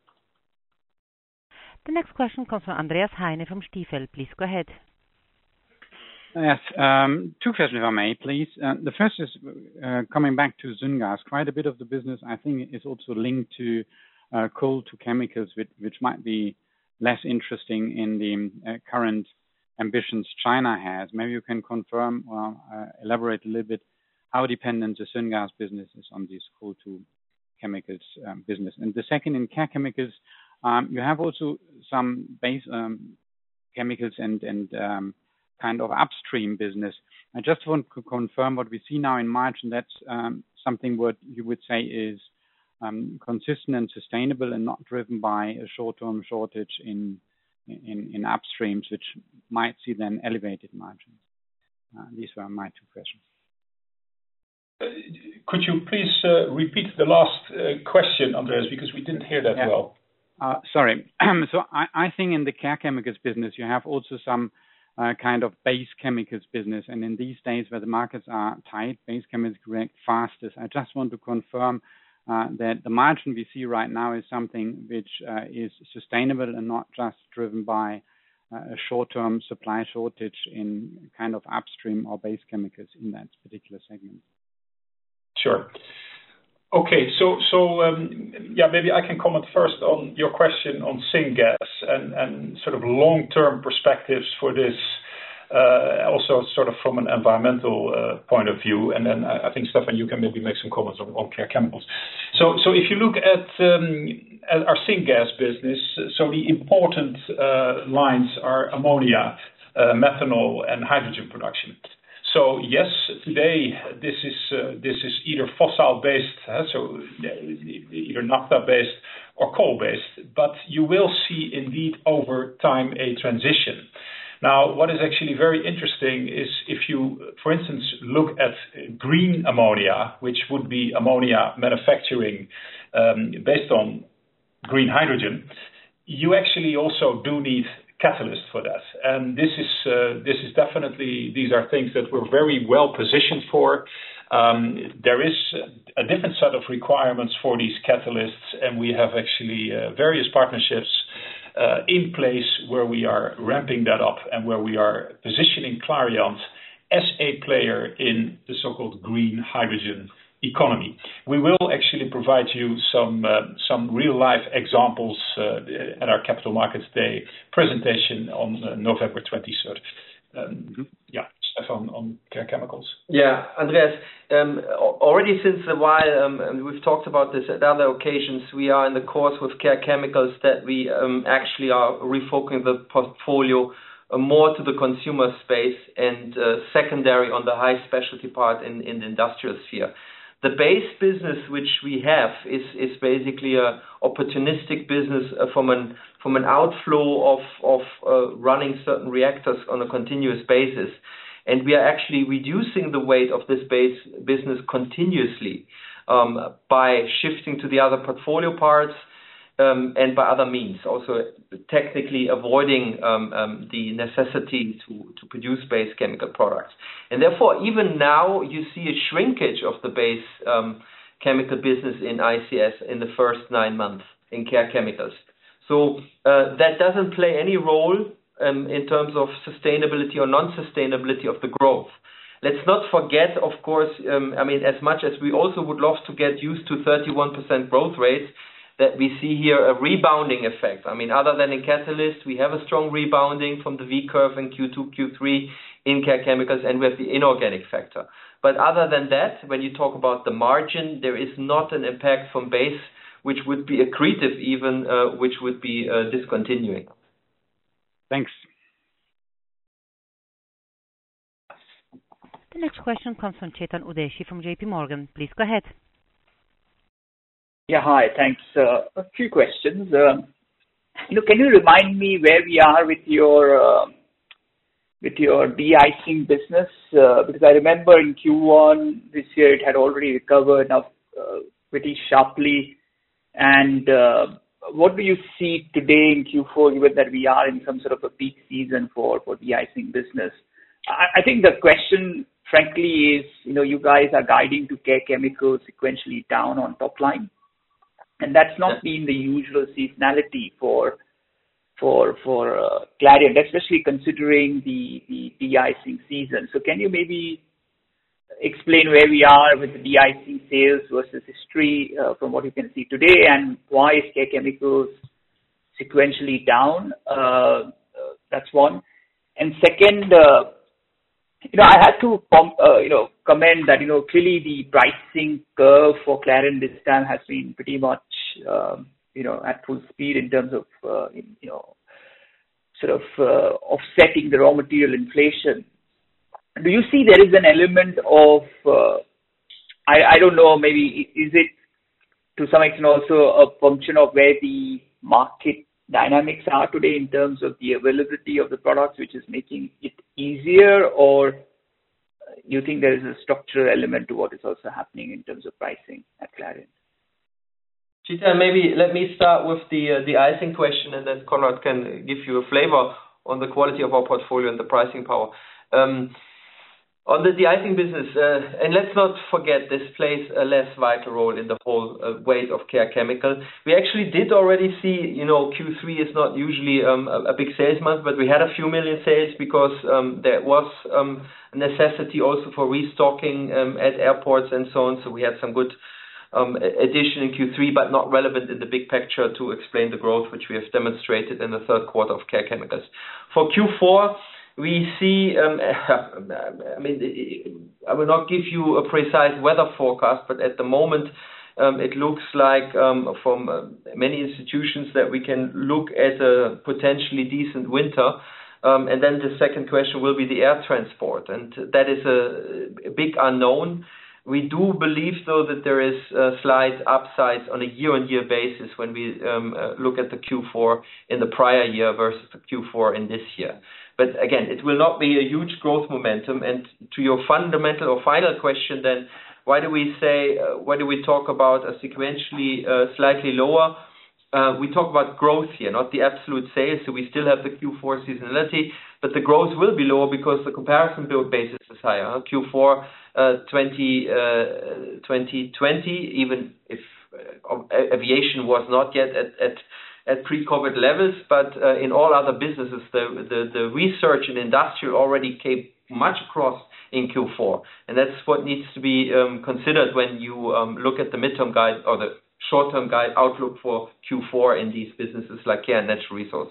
The next question comes from Andreas Heine from Stifel. Please go ahead. Yes, um, two questions, if I may, please. Uh, the first is uh, coming back to Syngas. Quite a bit of the business, I think, is also linked to uh, coal to chemicals, which, which might be less interesting in the uh, current ambitions China has. Maybe you can confirm or uh, elaborate a little bit how dependent the Syngas business is on this coal to chemicals um, business. And the second, in Care Chemicals, um, you have also some base um, chemicals and, and um, kind of upstream business. I just want to confirm what we see now in March, and that's um, something what you would say is um, consistent and sustainable and not driven by a short-term shortage in in, in upstreams, which might see then elevated margins. Uh, these were my two questions. Uh, could you please uh, repeat the last uh, question, Andreas, because we didn't hear that yeah. well. Uh, sorry. so I, I think in the Care Chemicals business, you have also some uh, kind of base chemicals business. And in these days where the markets are tight, base chemicals react fastest. I just want to confirm uh, that the margin we see right now is something which uh, is sustainable and not just driven by uh, a short-term supply shortage in kind of upstream or base chemicals in that particular segment. Sure. Okay, so so um, yeah, maybe I can comment first on your question on syngas and, and sort of long-term perspectives for this, uh, also sort of from an environmental uh, point of view, and then I, I think Stefan, you can maybe make some comments on, on Care Chemicals. So so if you look at, um, at our syngas business, so the important uh, lines are ammonia, uh, methanol, and hydrogen production. So yes, today this is uh, this is either fossil-based, uh, so either naphtha-based or coal-based, but you will see indeed over time a transition. Now, what is actually very interesting is if you, for instance, look at green ammonia, which would be ammonia manufacturing um, based on green hydrogen, you actually also do need catalyst for that, and this is uh, this is definitely, these are things that we're very well positioned for. Um, there is a different set of requirements for these catalysts, and we have actually uh, various partnerships uh, in place where we are ramping that up and where we are positioning Clariant as a player in the so-called green hydrogen economy. We will actually provide you some uh, some real life examples uh, at our Capital Markets Day presentation on uh, November twenty-third. Um, mm-hmm. Yeah, Stefan, on Care Chemicals. Yeah, Andreas, um, already since a while, um, and we've talked about this at other occasions, we are in the course with Care Chemicals that we um, actually are refocusing the portfolio uh, more to the consumer space and uh, secondary on the high specialty part in, in the industrial sphere. The base business which we have is, is basically a opportunistic business uh, from an from an outflow of of uh, running certain reactors on a continuous basis, and we are actually reducing the weight of this base business continuously um, by shifting to the other portfolio parts um, and by other means, also technically avoiding um, um, the necessity to, to produce base chemical products. And therefore, even now, you see a shrinkage of the base um, chemical business in I C S in the first nine months in Care Chemicals. So uh, that doesn't play any role um, in terms of sustainability or non-sustainability of the growth. Let's not forget, of course, um, I mean, as much as we also would love to get used to thirty-one percent growth rates, that we see here a rebounding effect. I mean, other than in Catalyst, we have a strong rebounding from the V-curve in Q two, Q three in Care Chemicals, and we have the inorganic factor. But other than that, when you talk about the margin, there is not an impact from base, which would be accretive even, uh, which would be uh, discontinuing. Thanks. The next question comes from Chetan Udeshi from J P Morgan. Please go ahead. Yeah, hi, thanks. Uh, a few questions. Uh, you know, can you remind me where we are with your uh, with your de-icing business? Uh, because I remember in Q one this year it had already recovered now uh, pretty sharply. And uh, what do you see today in Q four, given that we are in some sort of a peak season for for de-icing business? I, I think the question, frankly, is, you know, you guys are guiding to Care Chemicals sequentially down on top line. And that's not been the usual seasonality for for for uh, Clariant, especially considering the, the de-icing season. So can you maybe explain where we are with the de-icing sales versus history uh, from what you can see today, and why is Care Chemicals sequentially down? Uh, uh, that's one. And second, uh, you know, I had to com- uh, you know comment that you know clearly the pricing curve for Clariant this time has been pretty much um, you know at full speed in terms of uh, you know sort of uh, offsetting the raw material inflation. Do you see there is an element of uh, I I don't know, maybe is it to some extent also a function of where the market dynamics are today in terms of the availability of the products, which is making it easier, or you think there is a structural element to what is also happening in terms of pricing at Clariant? Chetan, maybe let me start with the uh, the icing question, and then Conrad can give you a flavor on the quality of our portfolio and the pricing power. Um, on the de-icing business, uh, and let's not forget this plays a less vital role in the whole uh, weight of Care Chemical. We actually did already see, you know, Q three is not usually um, a, a big sales month, but we had a few million sales because um, there was um, a necessity also for restocking um, at airports and so on. So we had some good Um, addition in Q three, but not relevant in the big picture to explain the growth which we have demonstrated in the third quarter of Care Chemicals. For Q four, we see, um, I mean, I will not give you a precise weather forecast, but at the moment, um, it looks like um, from uh, many institutions that we can look at a potentially decent winter. Um, and then the second question will be the air transport, and that is a, a big unknown. We do believe, though, that there is a slight upside on a year-on-year basis when we um, uh, look at the Q four in the prior year versus the Q four in this year. But again, it will not be a huge growth momentum. And to your fundamental or final question, then, why do we say, uh, why do we talk about a sequentially uh, slightly lower? Uh, we talk about growth here, not the absolute sales. So we still have the Q four seasonality, but the growth will be lower because the comparison build basis is higher. Q four uh, twenty twenty, even if uh, aviation was not yet at, at, at pre-COVID levels, but uh, in all other businesses, the, the, the research and industrial already came much across in Q four. And that's what needs to be um, considered when you um, look at the midterm guide or the short-term guide outlook for Q four in these businesses like Care and Natural Resource.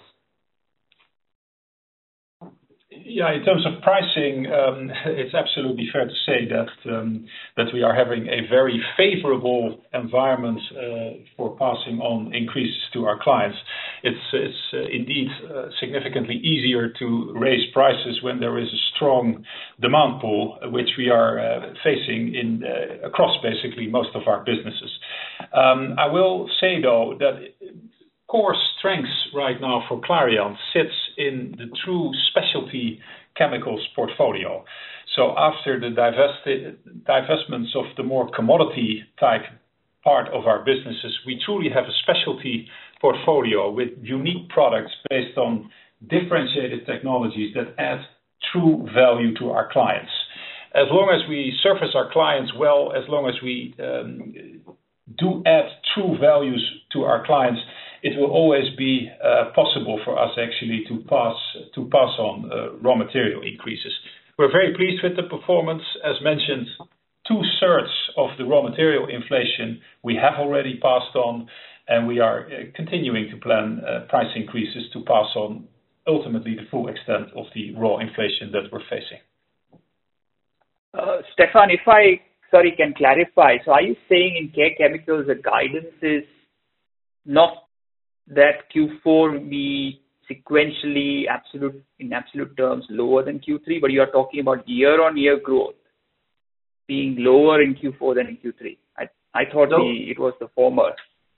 Yeah, in terms of pricing, um, it's absolutely fair to say that um, that we are having a very favorable environment uh, for passing on increases to our clients. It's it's uh, indeed uh, significantly easier to raise prices when there is a strong demand pool, which we are uh, facing in uh, across basically most of our businesses. Um, I will say though that core strengths right now for Clariant sits in the true specialty chemicals portfolio. So after the divested, divestments of the more commodity type part of our businesses, we truly have a specialty portfolio with unique products based on differentiated technologies that add true value to our clients. As long as we service our clients well, as long as we um, do add true values to our clients, it will always be uh, possible for us actually to pass to pass on uh, raw material increases. We're very pleased with the performance. As mentioned, two-thirds of the raw material inflation we have already passed on, and we are uh, continuing to plan uh, price increases to pass on ultimately the full extent of the raw inflation that we're facing. Uh, Stefan, if I sorry can clarify, so are you saying in Care Chemicals the guidance is not that Q four will be sequentially absolute in absolute terms lower than Q three, but you are talking about year-on-year growth being lower in Q four than in Q three? I I thought no. the, it was the former.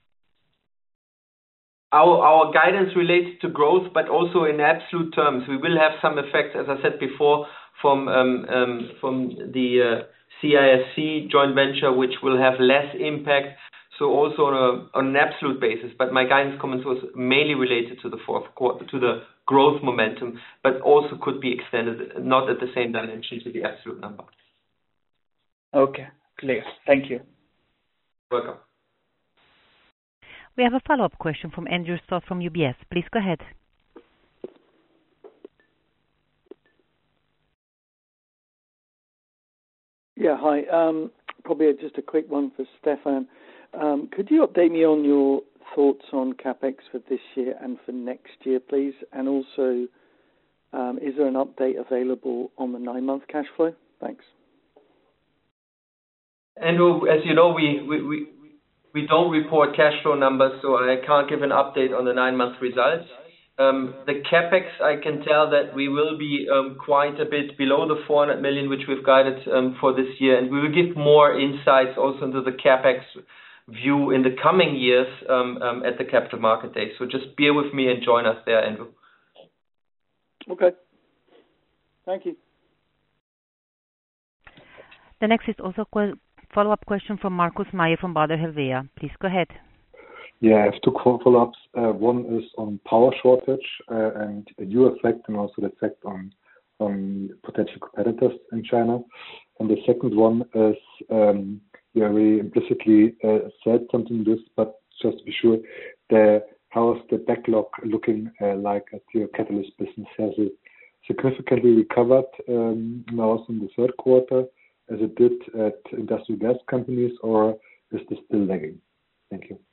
Our our guidance relates to growth, but also in absolute terms. We will have some effects, as I said before, from um, um, from the uh, C I S C joint venture, which will have less impact. So also on, a, on an absolute basis, but my guidance comments was mainly related to the fourth quarter, to the growth momentum, but also could be extended, not at the same dimension to the absolute number. Okay, clear. Thank you. Welcome. We have a follow-up question from Andrew Stott from U B S. Please go ahead. Yeah, hi. Um, probably just a quick one for Stefan. Um, could you update me on your thoughts on CapEx for this year and for next year, please? And also, um, is there an update available on the nine-month cash flow? Thanks. Andrew, as you know, we, we, we, we don't report cash flow numbers, so I can't give an update on the nine-month results. Um, the CapEx, I can tell that we will be um, quite a bit below the four hundred million, which we've guided um, for this year, and we will give more insights also into the CapEx view in the coming years um, um, at the Capital Market Day. So just bear with me and join us there, Andrew. Okay. Thank you. The next is also a follow-up question from Markus Meyer from Baader Helvea. Please go ahead. Yeah, I have two follow-ups. Uh, one is on power shortage uh, and your effect, and also the effect on on potential competitors in China. And the second one is, um, you already implicitly uh, said something to this, but just to be sure, the how is the backlog looking uh, like at your catalyst business? Has it significantly recovered um, now also in the third quarter, as it did at industrial gas companies, or is this still lagging? Thank you.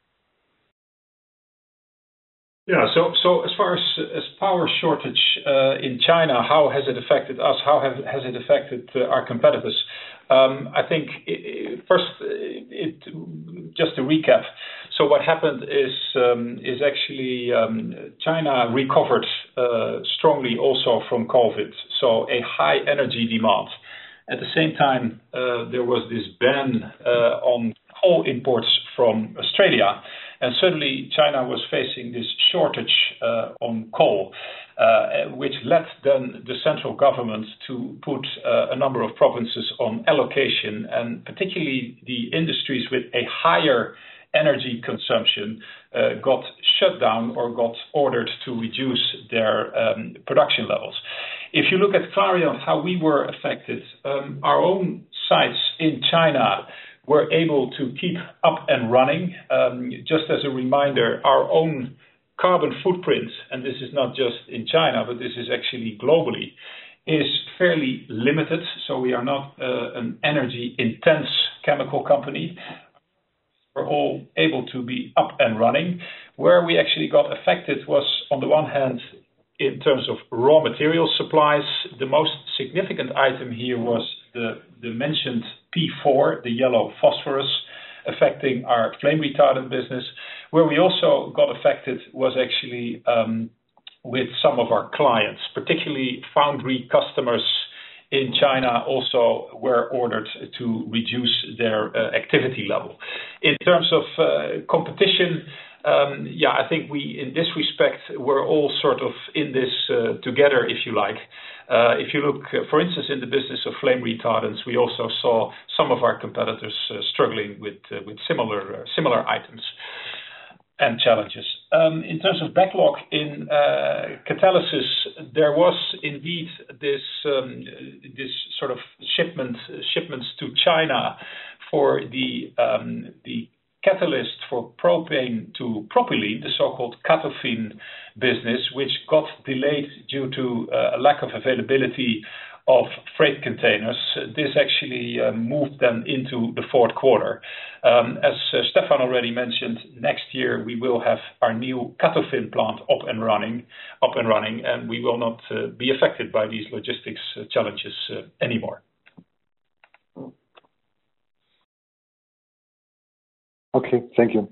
Yeah. So so as far as as power shortage uh, in China, how has it affected us? How have, has it affected uh, our competitors? Um, I think it, it, first, it, just to recap. So what happened is um, is actually um, China recovered uh, strongly also from COVID. So a high energy demand. At the same time, uh, there was this ban uh, on coal imports from Australia. And suddenly China was facing this shortage uh, on coal, uh, which led then the central government to put uh, a number of provinces on allocation, and particularly the industries with a higher energy consumption uh, got shut down or got ordered to reduce their um, production levels. If you look at Clariant, how we were affected, um, our own sites in China were able to keep up and running. Um, just as a reminder, our own carbon footprint, and this is not just in China, but this is actually globally, is fairly limited. So we are not uh, an energy-intense chemical company. We're all able to be up and running. Where we actually got affected was, on the one hand, in terms of raw material supplies. The most significant item here was the, the mentioned P four, the yellow phosphorus, affecting our flame retardant business. Where we also got affected was actually um, with some of our clients, particularly foundry customers in China also were ordered to reduce their uh, activity level. In terms of uh, competition, Um, yeah, I think we, in this respect, we're all sort of in this uh, together, if you like. Uh, if you look, uh, for instance, in the business of flame retardants, we also saw some of our competitors uh, struggling with uh, with similar uh, similar items and challenges. Um, in terms of backlog in uh, catalysis, there was indeed this um, this sort of shipment shipments to China for the um, the catalyst for propane to propylene, the so-called CATOFIN business, which got delayed due to uh, a lack of availability of freight containers. This actually uh, moved them into the fourth quarter. Um, as uh, Stefan already mentioned, next year we will have our new CATOFIN plant up and running, up and running, and we will not uh, be affected by these logistics uh, challenges uh, anymore. Okay, thank you.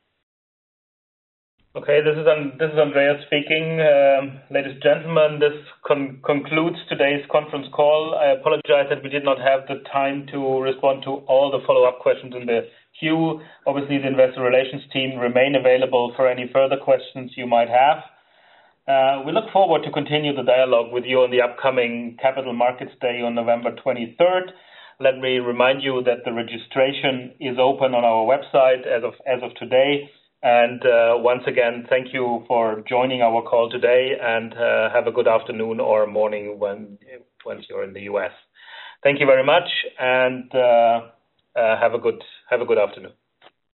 Okay, this is um, this is Andreas speaking. Um, ladies and gentlemen, this con concludes today's conference call. I apologize that we did not have the time to respond to all the follow-up questions in the queue. Obviously, the investor relations team remain available for any further questions you might have. Uh, we look forward to continue the dialogue with you on the upcoming Capital Markets Day on November twenty-third. Let me remind you that the registration is open on our website as of as of today. And uh, once again, thank you for joining our call today, and uh, have a good afternoon or morning when when you're in the U S. Thank you very much, and uh, uh, have a good have a good afternoon.